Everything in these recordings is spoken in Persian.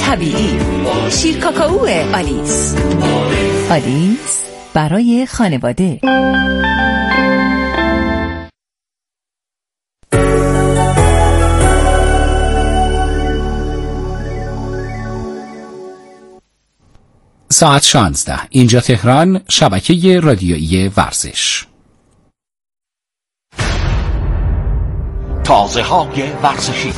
طبیعی. شیر کاکائو آلیس. آلیس برای خانواده. ساعت 16. اینجا تهران، شبکه رادیویی ورزش. تازه های ورزشی.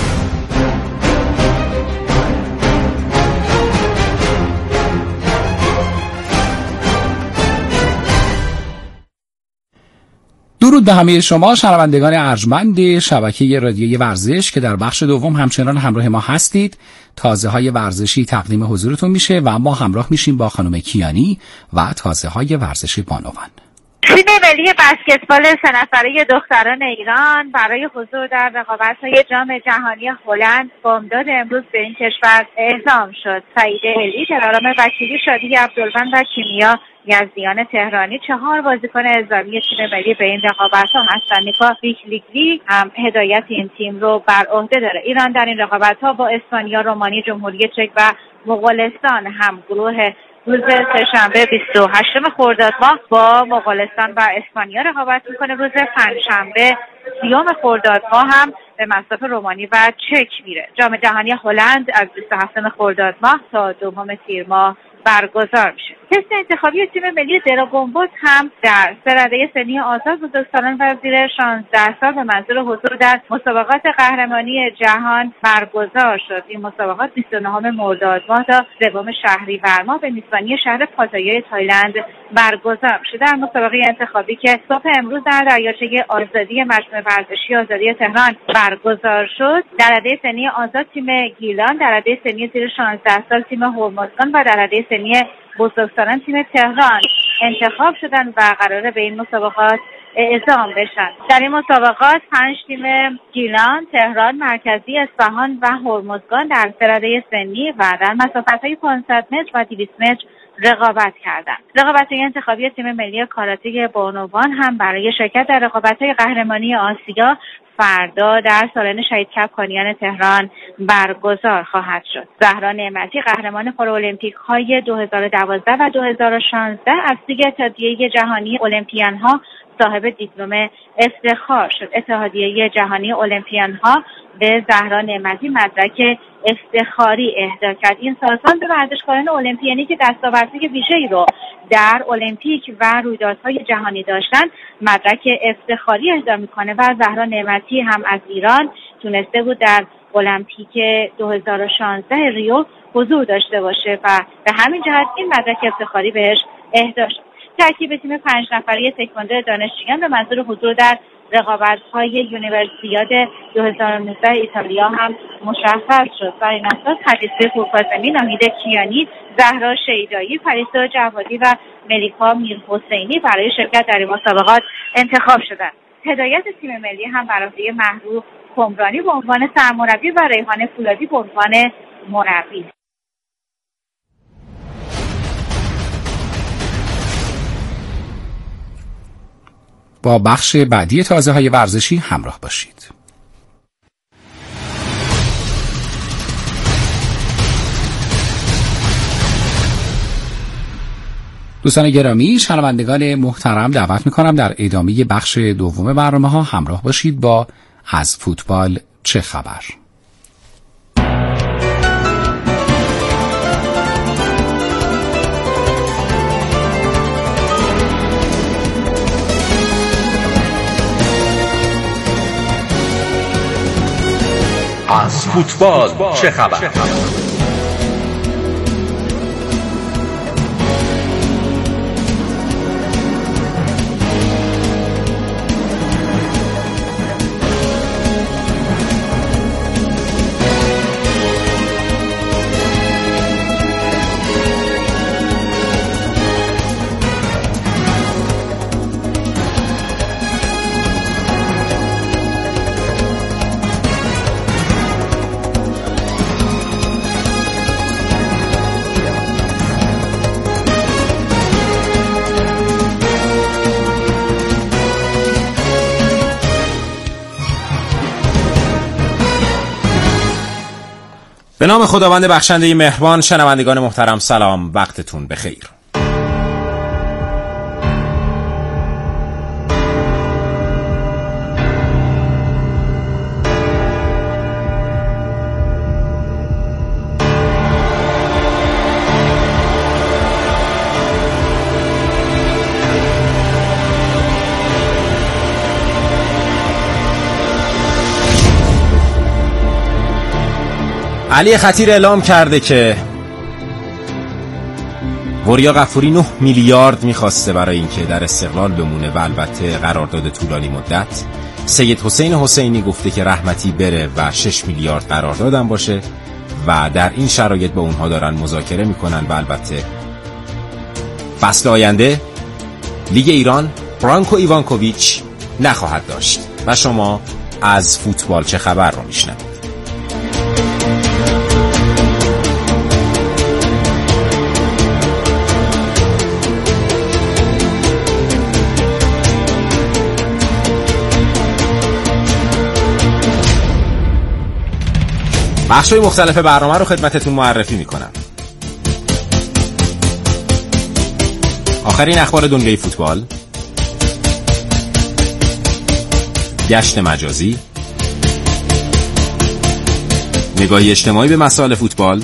درود به همه شما شنوندگان ارجمند شبکه رادیویی ورزش که در بخش دوم همچنان همراه ما هستید. تازه های ورزشی تقدیم حضورتون میشه و ما همراه میشیم با خانم کیانی و تازه های ورزشی بانوان. تیم ملی بسکتبال 3 نفره دختران ایران برای حضور در رقابت‌های جام جهانی هلند با امداد امروز به این کشور اعزام شد. سعید علی، دلارام وکیلی، شادی عبدالوند و کیمیا یزدیان تهرانی 4 بازیکن اعزامی تیم ملی به این رقابت‌ها هستند. نیکا بیکلیگلی هم هدایت این تیم رو بر عهده داره. ایران در این رقابت‌ها با اسپانیا، رومانی، جمهوری چک و مغولستان هم گروه روز سه‌شنبه 28 خرداد ماه با مغولستان و اسپانیا رقابت میکنه. روز پنجشنبه 30 خرداد ماه هم به مصاف رومانی و چک میره. جام جهانی هلند از 27 خرداد ماه تا 2 تیر ماه برگزار میشه. تست انتخابی تیم ملی دراگونبوت هم در سه رده سنی آزاد بزرگسالان و زیر 16 سال به منظور حضور در مسابقات قهرمانی جهان برگزار شد. این مسابقات 29 مرداد ماه تا 3 شهریور ماه به میزبانی شهر پاتایای تایلند برگزار میشه. در مسابقه انتخابی که صبح امروز در دریاچه آزادی مجمع ورزشی آزادی تهران برگزار شد، در رده سنی آزاد تیم گیلان، در رده سنی زیر 16 سال تیم هرمزگان و در رده سنی بزرگسالان تیم تهران انتخاب شدن و قراره به این مسابقات اعزام بشن. در این مسابقات 5 تیم گیلان، تهران، مرکزی، اصفهان و هرمزگان در سه رده سنی و در مسافت‌های 500 متر و 200 متر رقابت کردند. رقابت‌های انتخابی تیم ملی کاراته بانوان هم برای شرکت در رقابت‌های قهرمانی آسیا فردا در سالن شهید کپکانیان تهران برگزار خواهد شد. زهرا نعمتی قهرمان پارالمپیک‌های 2012 و 2016 از لیگ اتحادیه جهانی المپیان‌ها صاحب دیپلم افتخار شد. اتحادیه جهانی المپیان‌ها به زهرا نعمتی مدرک افتخاری اهدا کرد. این سازمان به ورزشکاران المپیانی که دستاوردهای ویژه‌ای رو در المپیک و رویدادهای جهانی داشتن مدرک افتخاری اهدا میکنه و زهرا نعمتی هم از ایران تونسته بود در المپیک 2016 ریو حضور داشته باشه و به همین جهت این مدرک افتخاری بهش اهدا شد. ترکیب تیم 5 نفره تکواندو دانشجویان به منظور حضور در رقابت‌های یونیورسیاد 2019 ایتالیا هم مشخص شد. برای این اساس حدیثه پورکاظمی، ناهید کیانی، زهرا شیدایی، پریسا جوادی و ملیکا میرحسینی برای شرکت در این مسابقات انتخاب شدند. هدایت تیم ملی هم بر عهده محروف کمرانی به عنوان سرمربی و ریحان فولادی به عنوان مربی. با بخش بعدی تازه های ورزشی همراه باشید. دوستان گرامی، شنوندگان محترم، دعوت میکنم در ادامه بخش دوم برنامه ها همراه باشید با از فوتبال چه خبر. از فوتبال چه خبر؟ به نام خداوند بخشنده مهربان. شنوندگان محترم سلام، وقتتون بخیر. علی خطیر اعلام کرده که وریا غفوری 9 میلیارد میخواسته برای اینکه در استقلال بمونه و البته قرارداد طولانی مدت. سید حسین حسینی گفته که رحمتی بره و 6 میلیارد قراردادم باشه و در این شرایط با اونها دارن مذاکره میکنن و البته فصل آینده لیگ ایران برانکو ایوانکوویچ نخواهد داشت. و شما از فوتبال چه خبر رو میشنوید. بخش‌های مختلف برنامه رو خدمتتون معرفی میکنم. آخرین اخبار دنیای فوتبال، گشت مجازی، نگاهی اجتماعی به مسائل فوتبال،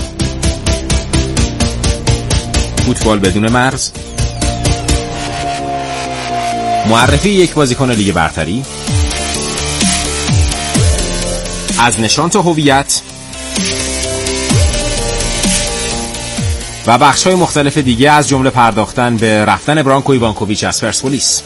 فوتبال بدون مرز، معرفی یک بازیکن لیگ برتری، از نشان تا هویت و بخش‌های مختلف دیگه، از جمله پرداختن به رفتن برانکو ایوانکوویچ از پرسپولیس.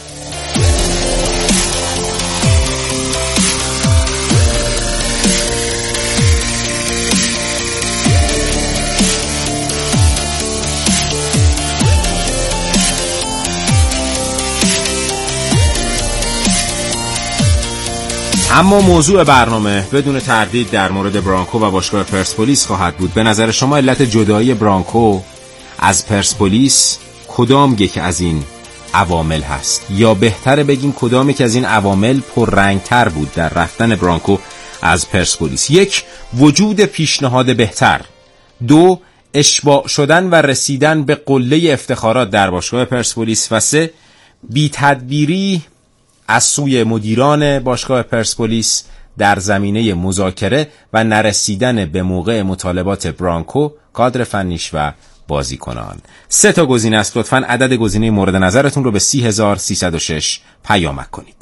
اما موضوع برنامه بدون تردید در مورد برانکو و باشگاه پرسپولیس خواهد بود. به نظر شما علت جدایی برانکو از پرسپولیس کدام یک از این عوامل هست؟ یا بهتره بگیم کدام یک از این عوامل پررنگتر بود در رفتن برانکو از پرسپولیس؟ 1. وجود پیشنهاد بهتر. 2. اشباع شدن و رسیدن به قله افتخارات در باشگاه پرسپولیس. و 3. بی‌تدبیری از سوی مدیران باشگاه پرسپولیس در زمینه مذاکره و نرسیدن به موقع مطالبات برانکو، کادر فنیش و بازیکنان. 3 تا گزینه است. لطفاً عدد گزینه مورد نظرتون رو به 30306 پیامک کنید.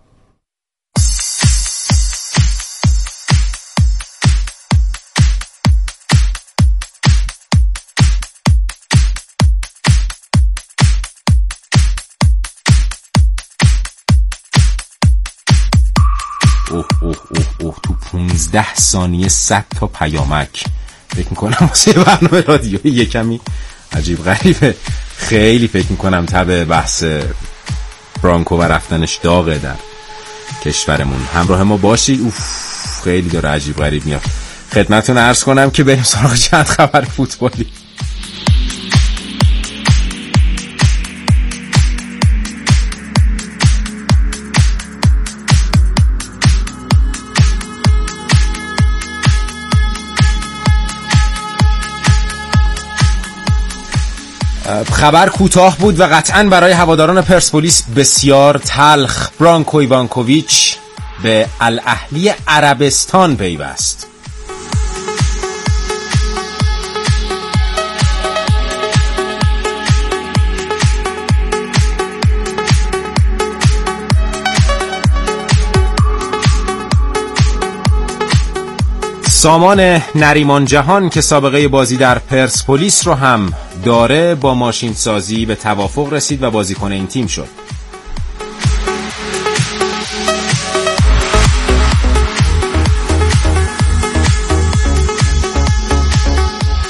تو 15 ثانیه 100 تا پیامک. فکر میکنم واسه برنامه رادیو یه کمی عجیب غریبه. خیلی فکر میکنم تبع بحث برانکو و رفتنش داغه در کشورمون. همراه ما باشید. خیلی داره عجیب غریب میاد. خدمتتون عرض کنم که بریم سراغ چند خبر فوتبالی. خبر کوتاه بود و قطعاً برای هواداران پرسپولیس بسیار تلخ. برانکو ایوانکوویچ به الاهلی عربستان پیوست. سامان نریمان جهان که سابقه بازی در پرسپولیس رو هم داره، با ماشین سازی به توافق رسید و بازیکن این تیم شد.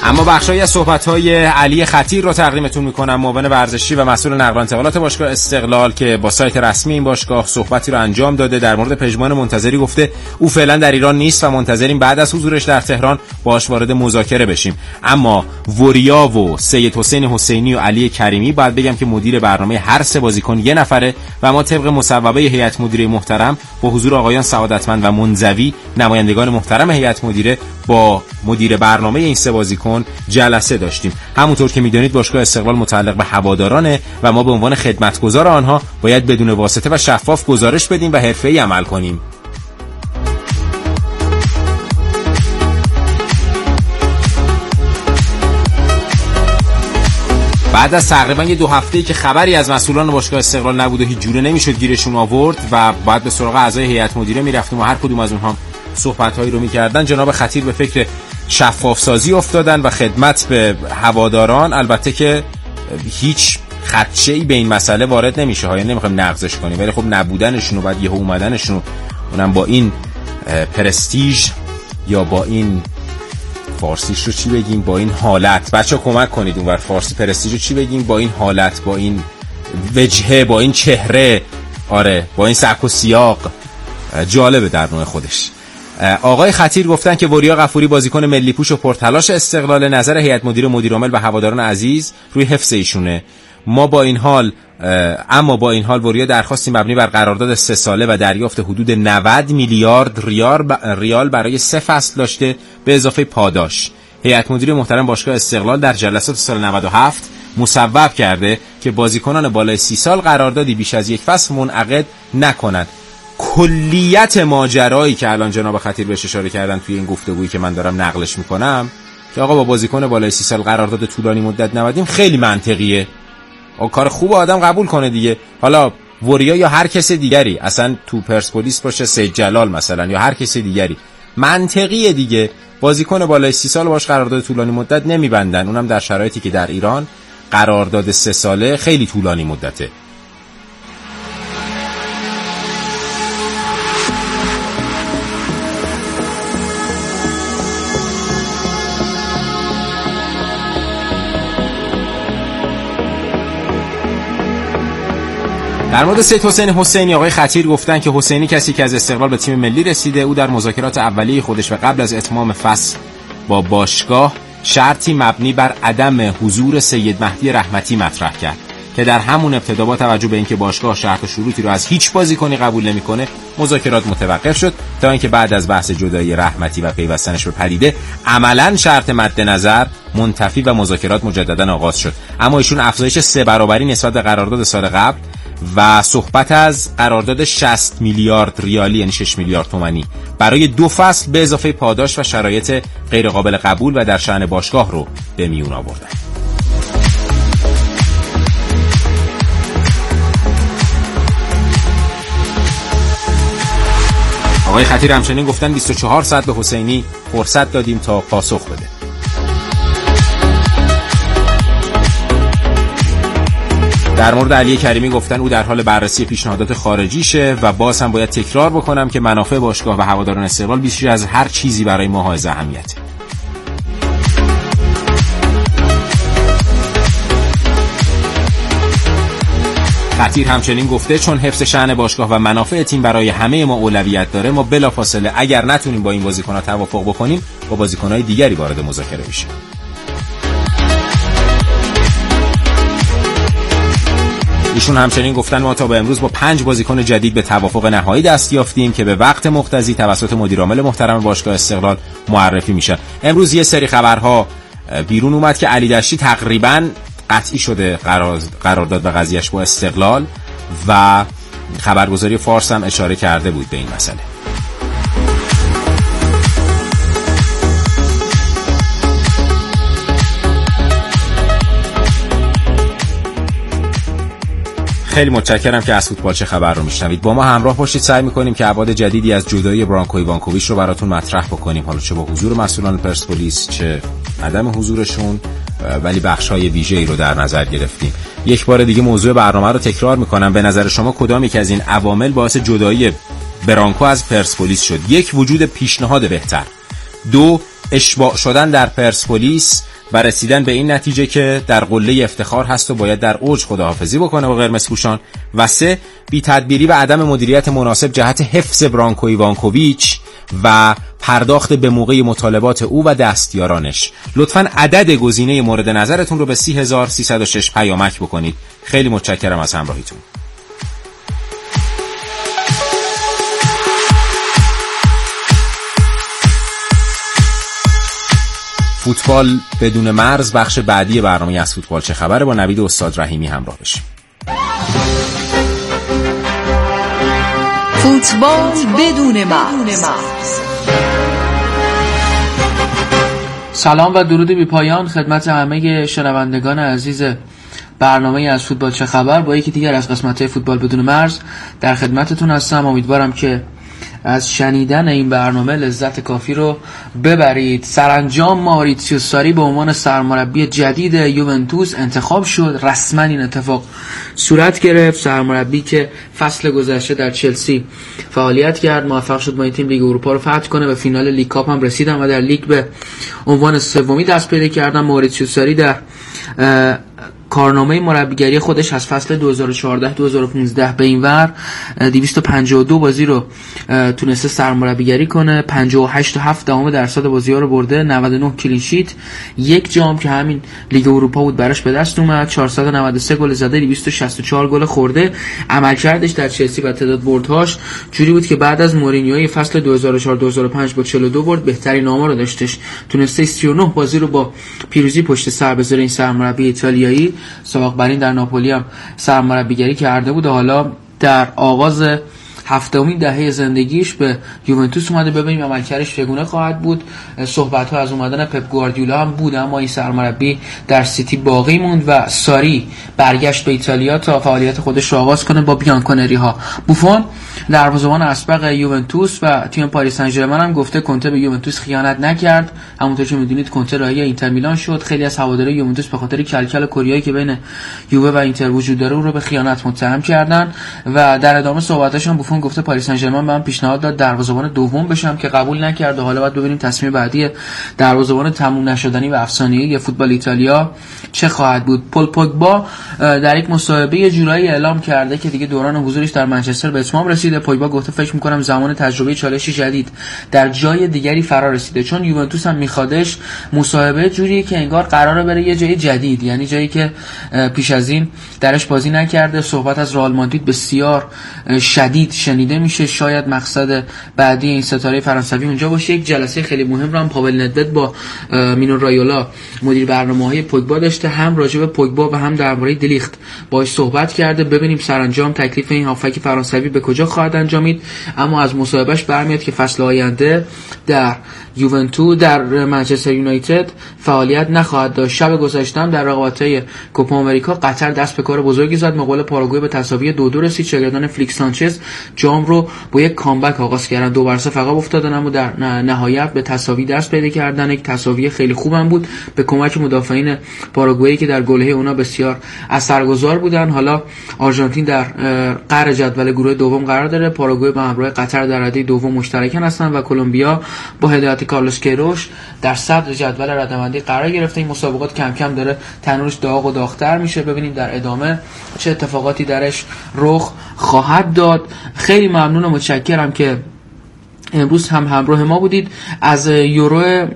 اما بخشایی از صحبت‌های علی خطیر رو تقدیمتون می‌کنم، معاون ورزشی و مسئول نقل و انتقالات باشگاه استقلال که با سایت رسمی این باشگاه صحبتی رو انجام داده. در مورد پژمان منتظری گفته او فعلا در ایران نیست و منتظریم بعد از حضورش در تهران باهاش وارد مذاکره بشیم. اما وریا و سید حسین حسینی و علی کریمی باید بگم که مدیر برنامه هر سه بازیکن یه نفره و ما طبق مصوبه هیئت مدیره محترم با حضور آقایان سعادتمند و منزوی نمایندگان محترم هیئت مدیره با مدیر برنامه این سه بازیکن جلسه داشتیم. همونطور که میدونید باشگاه استقلال متعلق به هوادارانه و ما به عنوان خدمتگزار آنها باید بدون واسطه و شفاف گزارش بدیم و حرفه‌ای عمل کنیم. بعد از تقریبا 2 هفته‌ای که خبری از مسئولان باشگاه استقلال نبود و هیچ جوره نمیشد گیرشون آورد و بعد به سراغ اعضای هیئت مدیره میرفتیم و هر کدوم از اونها صحبت‌هایی رو می‌کردن، جناب خطیر به فکر شفاف سازی افتادن و خدمت به هواداران. البته که هیچ خدشه‌ای به این مسئله وارد نمیشه ها، یعنی نمی‌خوایم نقضش کنیم، ولی خب نبودنشون و بعد یهو اومدنشون اونم با این پرستیژ یا با این فارسیش رو چی بگیم، با این حالت، بچه‌ها کمک کنید اونور فارسی پرستیژ رو چی بگیم، با این حالت، با این وجهه، با این چهره، آره با این سبک و سیاق، جالبه در نوع خودش. آقای خطیر گفتن که وریا غفوری بازیکن ملی پوش و پرتلاش استقلال، نظر هیئت مدیره، مدیر عامل و هواداران عزیز روی حفظ ایشونه. اما با این حال وریا درخواستی مبنی بر قرارداد 3 ساله و دریافت حدود 90 میلیارد ریال برای 3 فصل داشته به اضافه پاداش. هیئت مدیره محترم باشگاه استقلال در جلسات سال 97 مصوب کرده که بازیکنان بالای 30 سال قراردادی بیش از 1 فصل منعقد نکنند. کلیت ماجرایی که الان جناب خطیر بهش اشاره کردن توی این گفتگویی که من دارم نقلش میکنم که آقا با بازیکن بالای 30 سال قرارداد طولانی مدت نبودیم، خیلی منطقیه. کار خوب آدم قبول کنه دیگه. حالا وریا یا هر کس دیگری، اصلا تو پرسپولیس باشه سید جلال مثلا یا هر کس دیگری، منطقیه دیگه. بازیکن بالای 30 سال باش قرارداد طولانی مدت نمیبندن، اونم در شرایطی که در ایران قرارداد 3 ساله خیلی طولانی مدته. در مورد سید حسین حسینی آقای خطیر گفتن که حسینی کسی که از استقلال به تیم ملی رسیده، او در مذاکرات اولیه خودش و قبل از اتمام فصل با باشگاه شرطی مبنی بر عدم حضور سید مهدی رحمتی مطرح کرد که در همون ابتدا با توجه به اینکه باشگاه شرط و شروطی رو از هیچ بازیکنی قبول نمیکنه مذاکرات متوقف شد تا اینکه بعد از بحث جدایی رحمتی و پیوستنش به پدیده عملاً شرط مد نظر منتفی و مذاکرات مجددا آغاز شد. اما ایشون افزایش 3 برابری نسبت به قرارداد سال قبل و صحبت از قرارداد 60 میلیارد ریالی یعنی 6 میلیارد تومانی برای 2 فصل به اضافه پاداش و شرایط غیر قابل قبول و در شأن باشگاه رو به میون آوردن. آقای خطیر همچنین گفتن 24 ساعت به حسینی فرصت دادیم تا پاسخ بده. در مورد علی کریمی گفتن او در حال بررسی پیشنهادات خارجیشه و باز هم باید تکرار بکنم که منافع باشگاه و هواداران استقلال بیشتر از هر چیزی برای ما حائز اهمیته. خطیر همچنین گفته چون حفظ شأن باشگاه و منافع تیم برای همه ما اولویت داره، ما بلافاصله اگر نتونیم با این بازیکن‌ها توافق بکنیم با بازیکن‌های دیگری وارد مذاکره بشیم. ایشون همچنین گفتن ما تا به امروز با 5 بازیکن جدید به توافق نهایی دست یافتیم که به وقت مقتضی توسط مدیر عامل محترم باشگاه استقلال معرفی میشن. امروز یه سری خبرها بیرون اومد که علی دشتی تقریباً قطعی شده قرارداد و قضیهش با استقلال و خبرگزاری فارس هم اشاره کرده بود به این مسئله. خیلی متشکرم که از فوتبال چه خبر رو میشنوید. با ما همراه باشید، سعی میکنیم که ابعاد جدیدی از جدایی برانکو ایوانکوویچ رو براتون مطرح بکنیم، حالا چه با حضور مسئولان پرسپولیس چه عدم حضورشون، ولی بخش‌های ویژه‌ای رو در نظر گرفتیم. یک بار دیگه موضوع برنامه رو تکرار میکنم. به نظر شما کدام یک از این عوامل باعث جدایی برانکو از پرسپولیس شد؟ 1. وجود پیشنهاد بهتر. 2. اشباع شدن در پرسپولیس و رسیدن به این نتیجه که در قله افتخار هست و باید در اوج خداحافظی بکنه با قرمزپوشان. و 3 بی‌تدبیری و عدم مدیریت مناسب جهت حفظ برانکو ایوانکوویچ و پرداخت به موقع مطالبات او و دستیارانش. لطفاً عدد گزینه مورد نظرتون رو به 30306 پیامک بکنید. خیلی متشکرم از همراهیتون. فوتبال بدون مرز بخش بعدی برنامه از فوتبال چه خبره با نوید استاد رحیمی همراه بشیم. فوتبال بدون مرز. سلام و درود بی پایان خدمت همه شنوندگان عزیز برنامه از فوتبال چه خبر با یکی دیگر از قسمت‌های فوتبال بدون مرز در خدمتتون هستم. امیدوارم که از شنیدن این برنامه لذت کافی رو ببرید. سرانجام ماریتسیو ساری به عنوان سرمربی جدید یوونتوس انتخاب شد. رسما این اتفاق صورت گرفت. سرمربی که فصل گذشته در چلسی فعالیت کرد، موفق شد با این تیم لیگ اروپا رو فتح کنه، به فینال لیگ کاپ هم رسیدن و در لیگ به عنوان سومی دست پیدا کردن. ماریتسیو ساری در کارنامه مربیگری خودش از فصل 2014-2015 به اینور 252 بازی رو تونسته سرمربیگری کنه، 58.7% بازی‌ها رو برده، 99 کلین شیت، 1 جام که همین لیگ اروپا بود براش به دست اومد، 493 گل زده، 264 گل خورده. عملکردش در چلسی و تعداد بردهاش جوری بود که بعد از مورینیوی فصل 2004-2005 با 42 برد بهترین آمار رو داشتش. تونسته 39 بازی رو با پیروزی پشت سر بذاره. این سرمربی ایتالیایی سابق بر این در ناپولی هم سرمربیگری کرده بود. حالا در آغاز هفتمین دهه زندگیش به یوونتوس اومده. ببینیم عملکردش چگونه خواهد بود. صحبت‌ها از اومدن پپ گواردیولا هم بود، اما این سرمربی در سیتی باقی موند و ساری برگشت به ایتالیا تا فعالیت خودش رو آغاز کنه با بیانکونری ها. بوفون دروازه‌بان اسبق یوونتوس و تیم پاریس سن ژرمن هم گفته کنته به یوونتوس خیانت نکرد. همونطور که می‌دونید کنته راهی اینتر میلان شد. خیلی از هوادارهای یوونتوس به خاطر کلکل کوریایی که بین یووه و اینتر وجود داره اون رو به خیانت متهم کردن و در ادامه صحبتاشون بوفون گفته پاریس سن ژرمن به من پیشنهاد داد دروازه‌بان دوم بشم که قبول نکرد و حالا باید ببینیم تصمیم بعدی دروازه‌بان تموم نشدنی و افسانه‌ای فوتبال ایتالیا چه خواهد بود. پول پوگبا در یک مصاحبه یه جورایی اعلام کرده که دیگه دوران حضورش در منچستر به اتمام رسیده. پوگبا گفته فکر می‌کنم زمان تجربه چالشی جدید در جای دیگری فرا رسیده، چون یوونتوس هم می‌خوادش. مصاحبه جوریه که انگار قراره بره یه جای جدید، یعنی جایی که پیش از این درش بازی نکرده. صحبت از رئال مادرید بسیار شدید شنیده میشه. شاید مقصد بعدی این ستاره فرانسوی اونجا باشه. یک جلسه خیلی مهم رو هم پاول ندوید با مینو رایولا مدیر برنامه‌های پوگبا داشته، هم راجع به پوگبا و هم درباره دلیخت باهاش صحبت کرده. ببینیم سرانجام تکلیف این هافک فرانسوی به کجا خواهد انجامید. اما از مصاحبهش برمیاد که فصل آینده در یوونتوس در منچستر یونایتد فعالیت نخواهد داشت. شب گذشته هم در رقابت‌های کوپا آمریکا قطر دست به کار بزرگی زد. مقابل پاراگوئه به تساوی 2-2 رسید. شاگردان فلیکس سانچز جام رو با یک کامبک آغاز کردن، 2-0 عقب افتادن اما در نهایت به تساوی دست پیدا کردن. یک تساوی خیلی خوبم بود به کمک مدافعین پاراگوئه که در گل‌های اونا بسیار اثرگذار بودن. حالا آرژانتین در قهر جدول گروه دوم قرار داره. پاراگوئه به همراه قطر در رده دوم مشترکن هستن و کلمبیا با هدایت کارلوس کیروش در صدر جدول رده‌بندی قرار گرفته. این مسابقات کم کم داره تنورش داغ و داغ‌تر میشه. ببینیم در ادامه چه اتفاقاتی درش رخ خواهد داد. خیلی ممنون و متشکرم که امروز هم همراه ما بودید. از یورو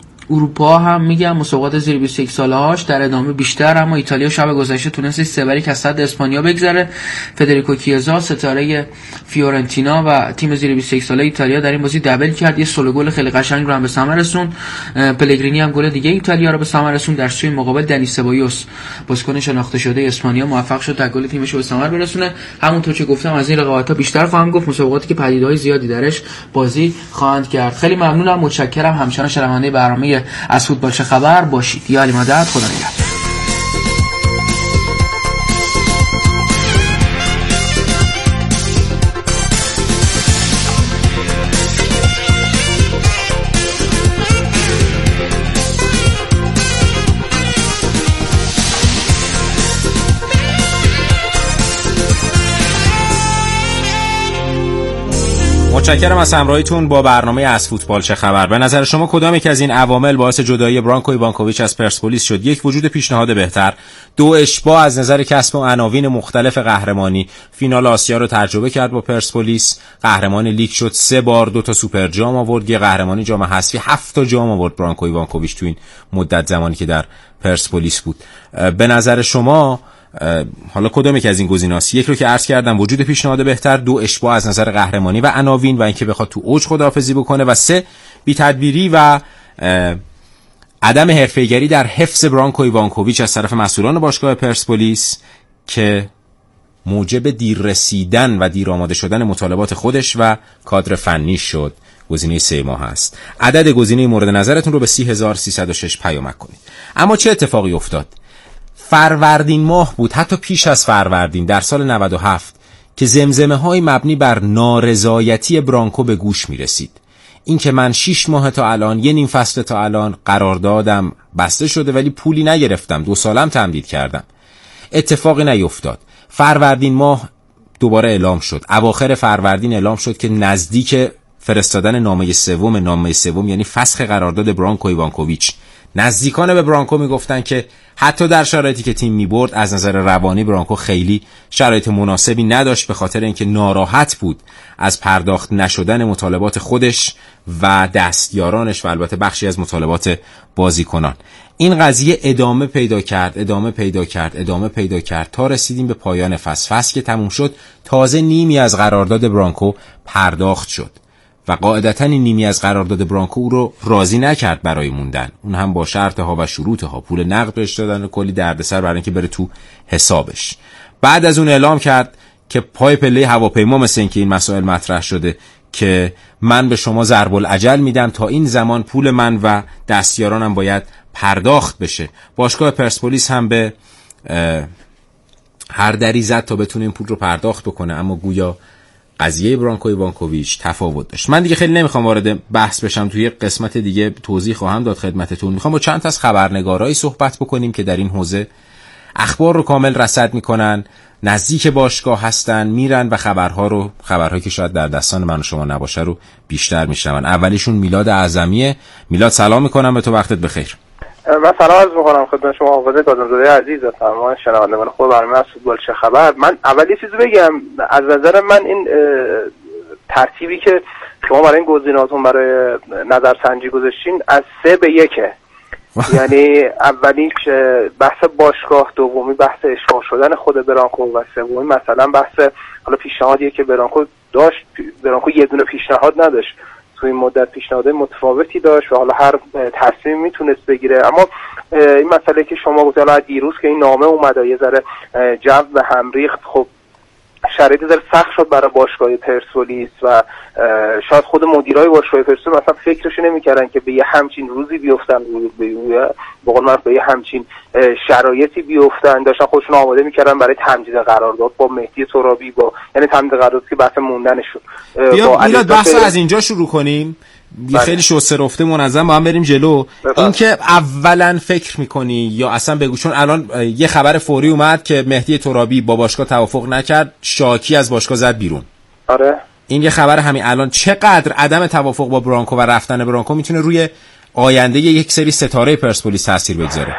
اروپا هم میگم مسابقات زیر 21 ساله‌هاش در ادامه بیشتر، اما ایتالیا شب گذشته تونست 3-1 از صد اسپانیا بگذره. فدریکو کیزا ستاره فیورنتینا و تیم زیر 21 ساله ایتالیا در این بازی دبل کرد. یه سولو گل خیلی قشنگ رو هم به ثمر رسوند. پلگرینی هم گل دیگه ایتالیا رو به ثمر رسوند. در سوی مقابل دنی سبایوس بازیکن شناخته شده اسپانیا موفق شد تا گل تیمش رو به ثمر برسونه. همونطور که گفتم از این رقابت‌ها بیشتر خواهم گفت، مسابقاتی که پدیده‌های زیادی درش بازی خواهند کرد. خیلی ممنونم، متشکرم. همچنان شنونده برنامه از فوتبال چه خبر باشید. یا علی مدد، خدا نگهدار. متشکرم از همراهیتون با برنامه از فوتبال چه خبر. به نظر شما کدام یک از این عوامل باعث جدایی برانکو ایوانکوویچ از پرسپولیس شد؟ 1. وجود پیشنهاد بهتر. 2. اشباع از نظر کسب عناوین مختلف قهرمانی. فینال آسیا رو تجربه کرد با پرسپولیس، قهرمان لیگ شد 3 بار، 2 تا سوپر جام آورد، یه قهرمانی جام حذفی، 7 تا جام آورد برانکو ایوانکوویچ تو این مدت زمانی که در پرسپولیس بود. به نظر شما حالا کدام یک از این گزینه‌هاست؟ 1 رو که عرض کردم وجود پیشنهاد بهتر، 2 اشباع از نظر قهرمانی و عناوین و اینکه بخواد تو اوج خداحافظی بکنه، و 3 بی‌تدبیری و عدم حرفه‌ایگری در حفظ برانکو ایوانکوویچ از طرف مسئولان باشگاه پرسپولیس که موجب دیر رسیدن و دیر آماده شدن مطالبات خودش و کادر فنی شد. گزینه 3 ماه است. عدد گزینه مورد نظرتون رو به 30306 پیامک کنید. اما چه اتفاقی افتاد؟ فروردین ماه بود، حتی پیش از فروردین در سال 97 که زمزمه‌های مبنی بر نارضایتی برانکو به گوش می‌رسید. این که من 6 ماه تا الان، یه نیم فصل تا الان قراردادم بسته شده ولی پولی نگرفتم، 2 سالم تمدید کردم. اتفاقی نیفتاد. فروردین ماه دوباره اعلام شد. اواخر فروردین اعلام شد که نزدیک فرستادن نامه سوم یعنی فسخ قرارداد برانکو ایوانکوویچ. نزدیکان به برانکو میگفتن که حتی در شرایطی که تیم میبرد از نظر روانی برانکو خیلی شرایط مناسبی نداشت، به خاطر اینکه ناراحت بود از پرداخت نشدن مطالبات خودش و دستیارانش و البته بخشی از مطالبات بازیکنان. این قضیه ادامه پیدا کرد تا رسیدیم به پایان فصل که تموم شد. تازه نیمی از قرارداد برانکو پرداخت شد و قاعدتاً این نیمی از قرارداد برانکو او رو راضی نکرد برای موندن. اون هم با شرطها و شروطها، پول نقد بهش دادن و کلی دردسر برای اینکه بره تو حسابش. بعد از اون اعلام کرد که پای پله هواپیما مثل اینکه این مسائل مطرح شده که من به شما ضرب الاجل میدم، تا این زمان پول من و دستیارانم باید پرداخت بشه. باشگاه پرسپولیس هم به هر دری زد تا بتونه این پول رو پرداخت بکنه، اما گویا قضیه برانکو ایوانکوویچ تفاوت داشت. من دیگه خیلی نمیخوام وارد بحث بشم، توی قسمت دیگه توضیح خواهم داد خدمتتون. میخوام با چند تا از خبرنگارایی صحبت بکنیم که در این حوزه اخبار رو کامل رصد میکنن، نزدیک باشگاه هستن، میرن و خبرهایی که شاید در دستان من و شما نباشه رو بیشتر میشنون. اولیشون میلاد اعظمیه. میلاد سلام میکنم به تو، وقتت بخیر. من سلام عرض می‌کنم خدمت شما آواز کاظم‌زاده عزیز و تمام شنوندگان خوب برنامه از فوتبال چه خبر. من اول یه چیزی بگم. از نظر من این ترتیبی که شما برای این گزینه‌هاتون برای نظرسنجی گذاشتین از 3 به 1 یعنی اولی بحث باشگاه، دومی بحث اشغال شدن خود برانکو و سومی مثلا بحث حالا پیشنهادیه که برانکو داشت. برانکو یه دونه پیشنهاد نداشت، تو این مدت پیشنهادهای متفاوتی داشت و حالا هر تصمیم میتونست بگیره. اما این مسئله که شما گفتید حالا دیروز که این نامه اومد یه ذره جو به هم ریخت، خب شرایط ذره سخت شد برای باشگاه پرسپولیس و شاید خود مدیرای باشگاه پرسپولیس مثلا فکرش نمی‌کردن که به یه همچین روزی بیفتن، به قول معروف به یه همچین شرایطی بیفتن. داشتن خودشون آماده می‌کردن برای تمدید قرارداد با مهدی ترابی، یعنی تمدید قرارداد که بحث موندنشون. بیا میلاد بحث از اینجا شروع کنیم. خیلی شسته رفته منظم با هم بریم جلو. این که اولا فکر میکنی یا اصلا بگو، چون الان یه خبر فوری اومد که مهدی ترابی با باشگاه توافق نکرد، شاکی از باشگاه زد بیرون. آره این یه خبر همین الان. چقدر عدم توافق با برانکو و رفتن برانکو میتونه روی آینده یک سری ستاره پرسپولیس تاثیر بگذاره؟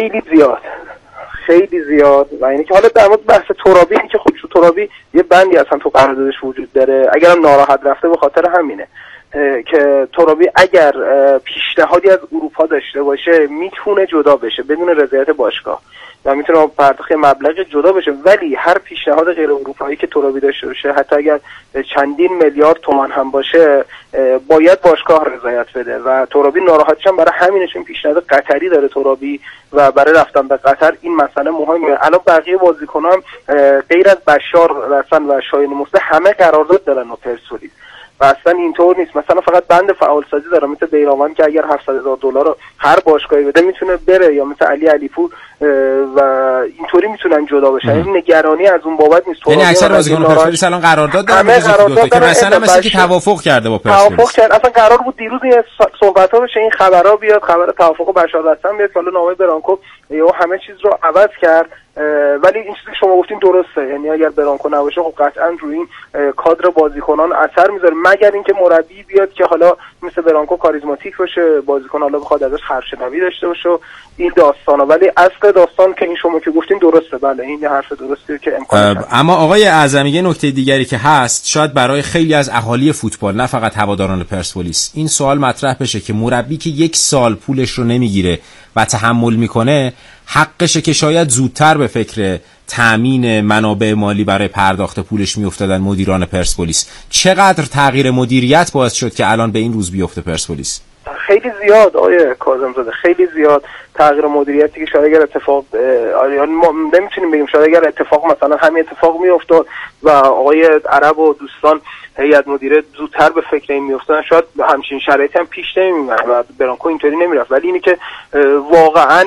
خیلی زیاد. و اینه که حالا در مورد بحث ترابی، این که خود ترابی یه بندی اصلا تو قراردادش وجود داره، اگرم ناراحت رفته به خاطر همینه که ترابی اگر پیشنهادی از اروپا داشته باشه میتونه جدا بشه بدون رضایت باشگاه و میتونه پرداخت مبلغ جدا بشه، ولی هر پیشنهاد غیر اروپایی که ترابی داشته باشه حتی اگر چندین میلیارد تومان هم باشه باید باشگاه رضایت بده و ترابی ناراحتش هم برای همینه، چون پیشنهاد قطری داره ترابی و برای رفتن به قطر این مسئله مهمه. الان بقیه بازیکنان غیر از بشار رسن و شاهین موسی همه قرارداد دارن با پرسپولیس و اصلا اینطور نیست. مثلا فقط بند فعالسازی داره مثل بیراوان که اگر $700,000 رو هر باشگاهی بده میتونه بره، یا مثل علی علیپور و اینطوری میتونن جدا بشن. این نگرانی از اون بابت نیست. یعنی اکثر بازیکنان پرسپولیس الان قرارداد دارن که مثلا مثل که توافق کرده با پرسپولیس. توافق کرد. اصلا قرار بود دیروز این صحبت‌ها بشه، این خبرها بیاد، خبر توافق بشار رسن بیاد که حالا نامه برانکو یا همه چیز رو عوض کرد. ولی این چیزی که شما گفتین درسته، یعنی اگر برانکو نباشه خب قطعا روی این کادر بازیکنان اثر میذاره، مگر اینکه مربی بیاد که حالا مثل برانکو کاریزماتیک باشه، بازیکن حالا بخواد ازش خرشنوی داشته باشه این داستانا. ولی اصل داستان که این شما که گفتین درسته، بله این حرف درسته که امکان. اما آقای اعظمی یه نکته دیگری که هست، شاید برای خیلی از اهالی فوتبال نه فقط هواداران پرسپولیس این سوال مطرح بشه که مربی که 1 سال پولش رو نمیگیره و تحمل میکنه، حقشه که شاید زودتر به فکر تامین منابع مالی برای پرداخت پولش میافتادن مدیران پرسپولیس. چقدر تغییر مدیریت باعث شد که الان به این روز بیفته پرسپولیس؟ خیلی زیاد آقای کاظم‌زاده، خیلی زیاد تغییر مدیریتی که شاید اگر اتفاق ما نمیتونیم بگیم، شاید اگر اتفاق مثلا همین اتفاق میافتاد و آقای عرب و دوستان هیئت مدیره زودتر به فکر این میافتادن، شاید همچین شرایطی هم پیش نمیومد و برانکو اینطوری نمیرفت. ولی اینی که واقعا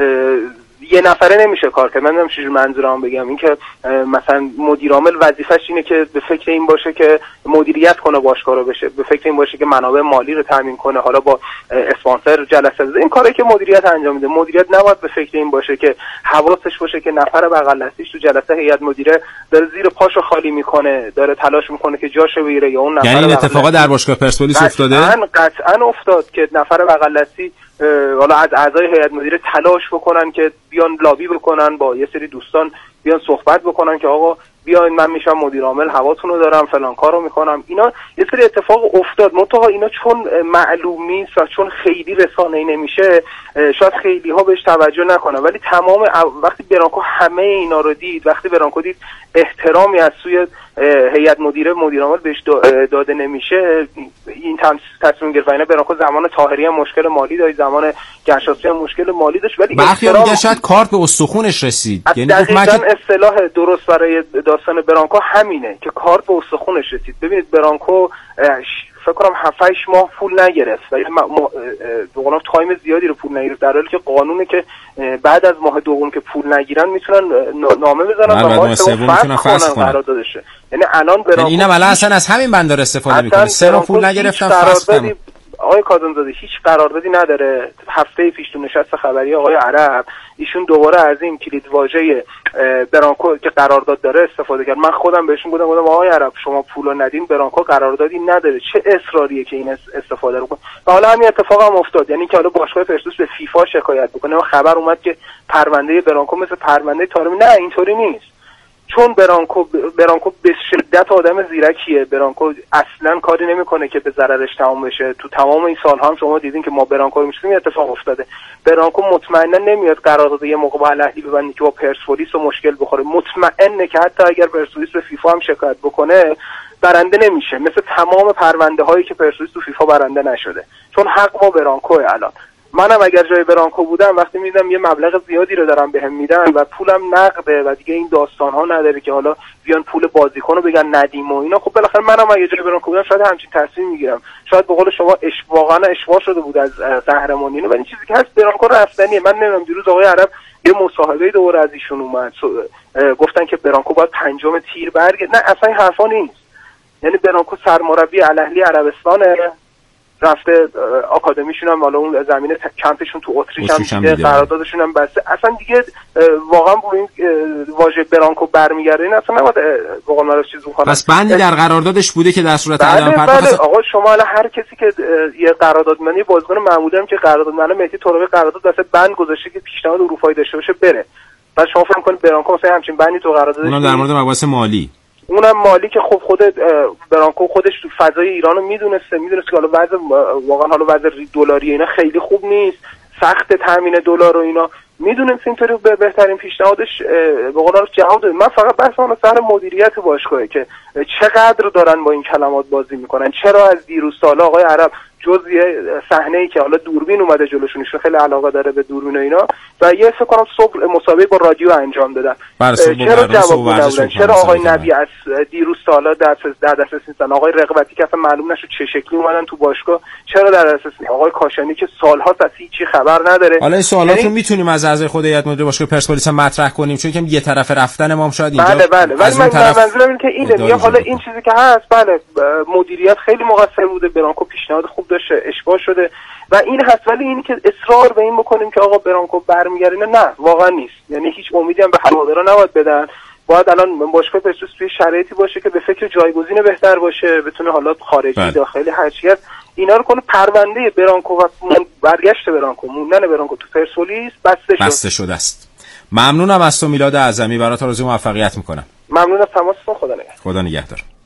یه نفره نمیشه کار کرد. من نمیدونم چجوری منظورم بگم، این که مثلا مدیر عامل وظیفش اینه که به فکر این باشه که مدیریت کنه باشگاه رو، بشه به فکر این باشه که منابع مالی رو تامین کنه، حالا با اسپانسر جلسه بزنه، این کاری که مدیریت انجام میده. مدیریت نباید به فکر این باشه که حواسش باشه که نفر بغل دستیش تو جلسه هیئت مدیره داره زیر پاشو خالی میکنه، داره تلاش میکنه که جاشو بگیره، یا اون نفر. یعنی این اتفاقا در باشگاه پرسپولیس افتاده؟ قطعاً افتاد که نفر بغل دستی حالا از اعضای هیئت مدیره تلاش بکنن که بیان لابی بکنن با یه سری دوستان، بیان صحبت بکنن که آقا بیاین من میشم مدیر عامل، هواتون رو دارم، فلان کارو میکنم. اینا یه سری اتفاق افتاد، منتها اینا چون معلوم نیست و چون خیلی رسانه‌ای نمیشه، شاید خیلی ها بهش توجه نکنن. ولی تمام وقتی برانکو همه اینا رو دید، وقتی برانکو دید احترامی از سوی هیئت مدیره مدیر عامل بهش داده نمیشه، این تصمیم گرفت. اینا برانکو زمان طاهری هم مشکل مالی داشت، زمان گشاسی هم مشکل مالی داشت، ولی احترام شاید کارت به استخونش رسید. یعنی اصطلاح درست برای داستان برانکو همینه که کارت به استخونش رسید. ببینید برانکو فکر کنم 7-8 ماه پول نگرفت و به قول تایم زیادی رو پول نگرفت، در حالی که قانونه که بعد از ماه دوم که پول نگیرن میتونن نامه بزنن و ماه سوم میتونن فسخ کنن قراردادشه. یعنی الان برانکو اینم اصلا از همین بندر استفاده میکنه. 3 ماه پول نگرفتن فسخ کنن. آقای کاظم‌زاده هیچ قراردادی نداره. هفته پیش تو نشست خبری آقای عرب ایشون دوباره از این کلیدواژه برانکو که قرارداد داره استفاده کرد. من خودم بهشون گفتم آقای عرب شما پولو ندین، برانکو قراردادی نداره، چه اصراریه که این استفاده رو کنه. و حالا همین اتفاق هم افتاد، یعنی که حالا باشگاه پرسپولیس به فیفا شکایت بکنه و خبر اومد که پرونده برانکو مثل پرونده تارمی. نه اینطوری نیست، چون برانکو به شدت آدم زیرکیه. برانکو اصلا کاری نمیکنه که به ضررش تمام بشه. تو تمام این سال‌ها هم شما دیدین که ما برانکو رو می‌شناسیم، اتفاق افتاده. برانکو مطمئنا نمیاد قرارداد یه موقع با الاهلی ببنده که با پرسپولیس و مشکل بخوره. مطمئنه که حتی اگر پرسپولیس به فیفا هم شکایت بکنه برنده نمیشه، مثل تمام پرونده هایی که پرسپولیس تو فیفا برنده نشده، چون حق با برانکوه. الان منم اگر جای برانکو بودم وقتی میدیدم یه مبلغ زیادی رو دارم بهم میدن و پولم نقده و دیگه این داستان ها نداره که حالا بیان پول بازیکن رو بگن ندیم و اینا، خب بالاخره منم اگر جای برانکو بودم شاید همچین تصمیم میگیرم. شاید به قول شما واقعا اشباع شده بود از قهرمانی، ولی این چیزی که هست برانکو رفتنیه. من نمیدونم دیروز آقای عرب یه مصاحبه دوباره از ایشون اومد، گفتن که برانکو باید 5 تیر برگرده. نه اصلا این حرفا نیست. یعنی برانکو سرمربی الاهلی عربستانه، رفته آکادمیشون هم، حالا اون زمینه کمپشون تو اتریش هم قراردادشون هم بسته. اصلا دیگه واقعا با این واژه برانکو برمیگرده، این اصلا نباید واقعا مرا چیز بکنه. پس بندی در قراردادش بوده که در صورت عدم پرداخت آقا شما الان هر کسی که یه قراردادمندی بازیکن معمولی هم که قراردادمند مهدی ترابی قرارداد واسه بند گذاشته که پیشنهاد اروپایی داشته باشه بره، بعد شما فکر کنید برانکو مثلا همچین بندی تو قراردادش، اونم در مورد مباحث مالی، اونم مالی که خب خود برانکو خودش تو فضای ایران رو میدونسته که حالا وضع واقعا حالا وضع دلاری اینا خیلی خوب نیست، سخت تامین دلار و اینا، میدونست اینطوری به بهترین پیشنهادش به قول جواب داد. من فقط بحث اون سر مدیریت باشگاهه که چقدر دارن با این کلمات بازی میکنن. چرا از دیروز سالا آقای عرب جز یه صحنه‌ای که حالا دوربین اومده جلوشون، خیلی علاقه داره به دوربین و اینا، و یه فکر کنم صبح مسابقه با رادیو انجام دادن، چرا جواب ندادن؟ چرا آقای نبی از دیروز سالا در دسترس نیستن؟ آقای رقبتی که اصلا معلوم نشد چه شکلی اومدن تو باشگاه چرا در دسترس نیست؟ آقای کاشانی که سال‌هاست از هیچ چی خبر نداره. حالا این سوالات رو میتونیم از اعضای خود هیئت مدیره باشگاه پرسپولیس هم مطرح کنیم، چون که یه طرف رفتن ما هم شاید اینجا بله ولی من منظورم اینه که اینه، حالا این چیزی که هست، بله مدیریت خیلی مقصر بوده، برانکو پیشنهاد خوب داشته، اشباع شده، و این هست. ولی اینی که اصرار به این بکنیم که آقا برانکو برمیگرده، نه واقعا نیست. یعنی هیچ امیدی هم به هوادارا نباید بدن. باید الان باشگاه پرسپولیس توی شرایطی باشه که به فکر جایگزین بهتر باشه، بتونه حالات خارجی داخلی هرچی هست اینا رو کنه. پرونده برانکو و برگشت برانکو، موندن برانکو تو پرسپولیس بسته شده است. ممنونم از تو میلاد اعظمی، برات آرزوی موفقیت میکنم. ممنون از تماستون. خدا نگهدار. خدا نگهدار.